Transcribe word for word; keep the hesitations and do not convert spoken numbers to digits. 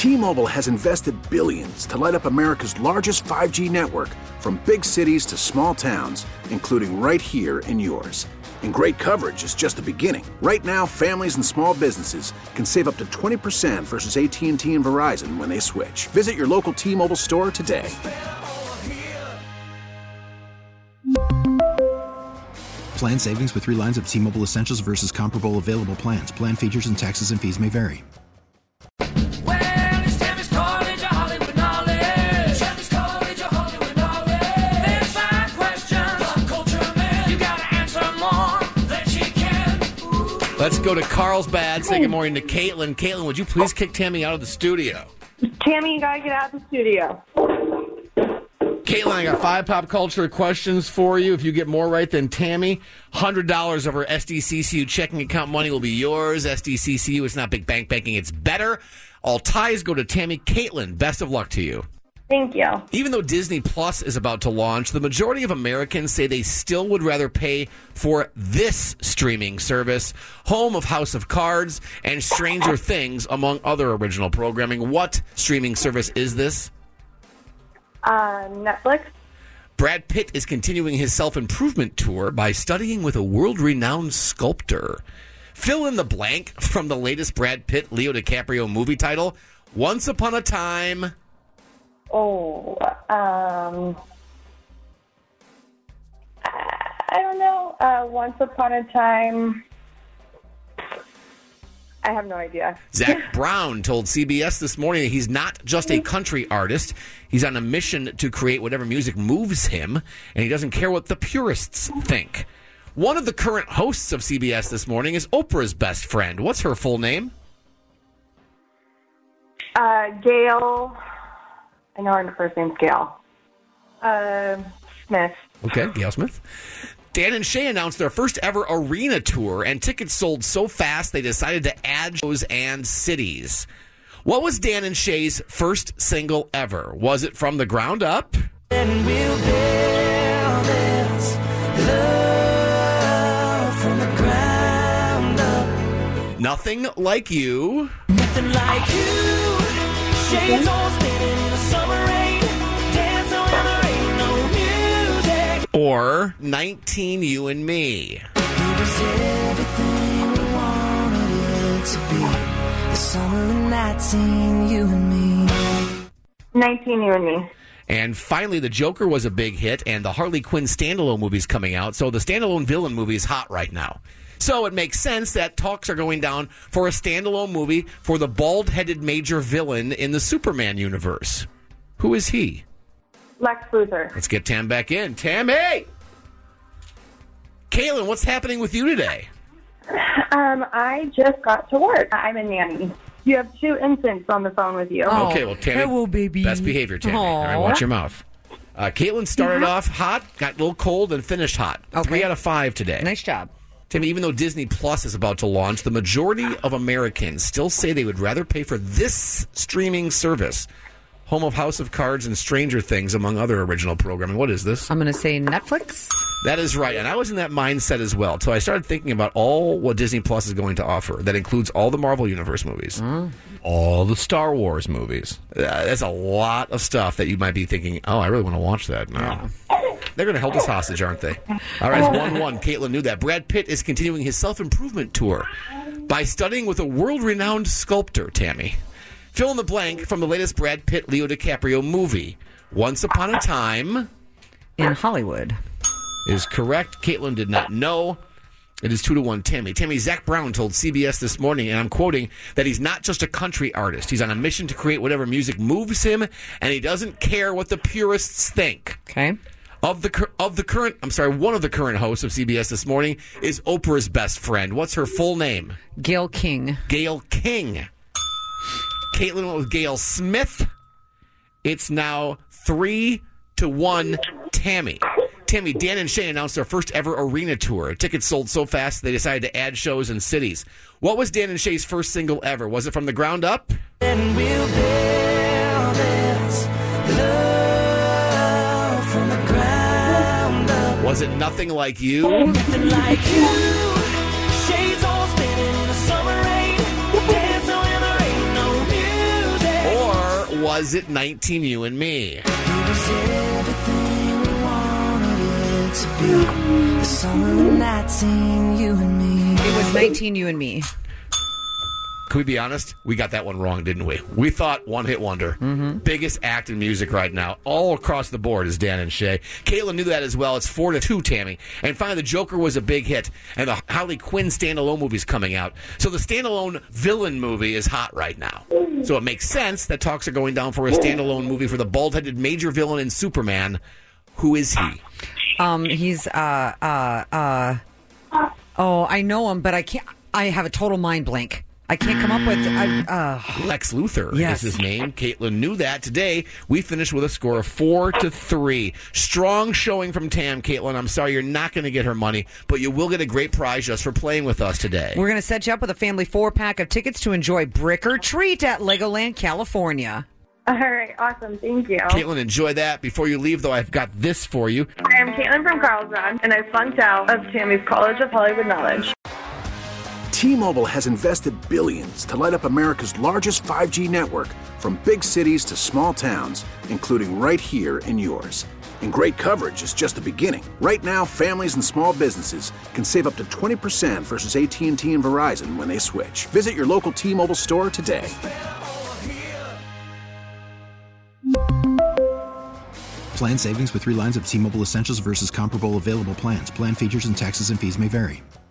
T-Mobile has invested billions to light up America's largest five G network, from big cities to small towns, including right here in yours. And great coverage is just the beginning. Right now, families and small businesses can save up to twenty percent versus A T and T and Verizon when they switch. Visit your local T-Mobile store today. Plan savings with three lines of T-Mobile Essentials versus comparable available plans. Plan features and taxes and fees may vary. Let's go to Carlsbad. Say good morning to Caitlin. Caitlin, would you please kick Tammy out of the studio? Tammy, you gotta get out of the studio. Caitlin, I got five pop culture questions for you. If you get more right than Tammy, one hundred dollars of her S D C C U checking account money will be yours. S D C C U, it's not big bank banking, it's better. All ties go to Tammy. Caitlin, best of luck to you. Thank you. Even though Disney Plus is about to launch, the majority of Americans say they still would rather pay for this streaming service, home of House of Cards and Stranger Things, among other original programming. What streaming service is this? Uh, Netflix. Brad Pitt is continuing his self-improvement tour by studying with a world-renowned sculptor. Fill in the blank from the latest Brad Pitt, Leo DiCaprio movie title, Once Upon a Time... Oh, um, I don't know. Uh, Once Upon a Time. I have no idea. Zach Brown told C B S this morning that he's not just a country artist. He's on a mission to create whatever music moves him, and he doesn't care what the purists think. One of the current hosts of C B S this morning is Oprah's best friend. What's her full name? Uh, Gail. I know her first name's Gail. Uh, Smith. Okay, Gail Smith. Dan and Shay announced their first ever arena tour, and tickets sold so fast they decided to add shows and cities. What was Dan and Shay's first single ever? Was it From the Ground Up? And we'll build this love from the ground up. Nothing Like You. Nothing Like You. Shades all spinning in the summer rain. Dance when there ain't no music. Or nineteen You and Me. It was everything we wanted it to be. The summer nights in You and Me. nineteen You and Me. And finally, The Joker was a big hit, and the Harley Quinn standalone movie's coming out. So the standalone villain movie is hot right now. So it makes sense that talks are going down for a standalone movie for the bald-headed major villain in the Superman universe. Who is he? Lex Luthor. Let's get Tam back in. Tammy! Kaylin, what's happening with you today? Um, I just got to work. I'm a nanny. You have two infants on the phone with you. Oh, okay, well, Tammy, hello, baby. Best behavior, Tammy. Aww. All right, watch your mouth. Uh, Caitlin started off hot, got a little cold, and finished hot. Okay. Three out of five today. Nice job. Timmy, even though Disney Plus is about to launch, the majority of Americans still say they would rather pay for this streaming service, home of House of Cards and Stranger Things, among other original programming. What is this? I'm going to say Netflix. That is right, and I was in that mindset as well. So I started thinking about all what Disney Plus is going to offer. That includes all the Marvel Universe movies, mm. all the Star Wars movies. Uh, that's a lot of stuff that you might be thinking, oh, I really want to watch that. No. Yeah. They're going to hold us hostage, aren't they? All right, it's one one. Caitlin knew that. Brad Pitt is continuing his self-improvement tour by studying with a world-renowned sculptor, Tammy. Fill in the blank from the latest Brad Pitt, Leo DiCaprio movie, Once Upon a Time in Hollywood. Is correct. Caitlin did not know. It is two to one, Tammy. Tammy, Zach Brown told C B S this morning, and I'm quoting, that he's not just a country artist. He's on a mission to create whatever music moves him, and he doesn't care what the purists think. Okay. Of the of the current, I'm sorry, one of the current hosts of C B S this morning is Oprah's best friend. What's her full name? Gayle King. Gayle King. Caitlin went with Gail Smith. It's now three to one, Tammy. Tammy, Dan and Shay announced their first ever arena tour. Tickets sold so fast they decided to add shows in cities. What was Dan and Shay's first single ever? Was it From the Ground Up? And we'll build this love from the ground up. Was it Nothing Like You? Nothing Like You. Shades all spinning in the summer rain. Dance when there ain't no music. was it nineteen You and Me? It was everything we wanted it to be. The summer of nineteen You and Me. It was nineteen You and Me. Can we be honest? We got that one wrong, didn't we? We thought One Hit Wonder. Mm-hmm. Biggest act in music right now. All across the board is Dan and Shay. Caitlin knew that as well. It's four to two, Tammy. And finally, The Joker was a big hit. And the Harley Quinn standalone movie's coming out. So the standalone villain movie is hot right now. So it makes sense that talks are going down for a standalone movie for the bald-headed major villain in Superman. Who is he? Um, he's, uh, uh, uh, oh, I know him, but I can't, I have a total mind blank. I can't come up with... I, uh, Lex Luthor yes. is his name. Caitlin knew that. Today, we finished with a score of four to three. Strong showing from Tam, Caitlin. I'm sorry, you're not going to get her money, but you will get a great prize just for playing with us today. We're going to set you up with a family four-pack of tickets to enjoy Brick or Treat at Legoland, California. All right, awesome. Thank you. Caitlin, enjoy that. Before you leave, though, I've got this for you. Hi, I'm Caitlin from Carlsbad, and I flunked out of Tammy's College of Hollywood Knowledge. T-Mobile has invested billions to light up America's largest five G network, from big cities to small towns, including right here in yours. And great coverage is just the beginning. Right now, families and small businesses can save up to twenty percent versus A T and T and Verizon when they switch. Visit your local T-Mobile store today. Plan savings with three lines of T-Mobile Essentials versus comparable available plans. Plan features and taxes and fees may vary.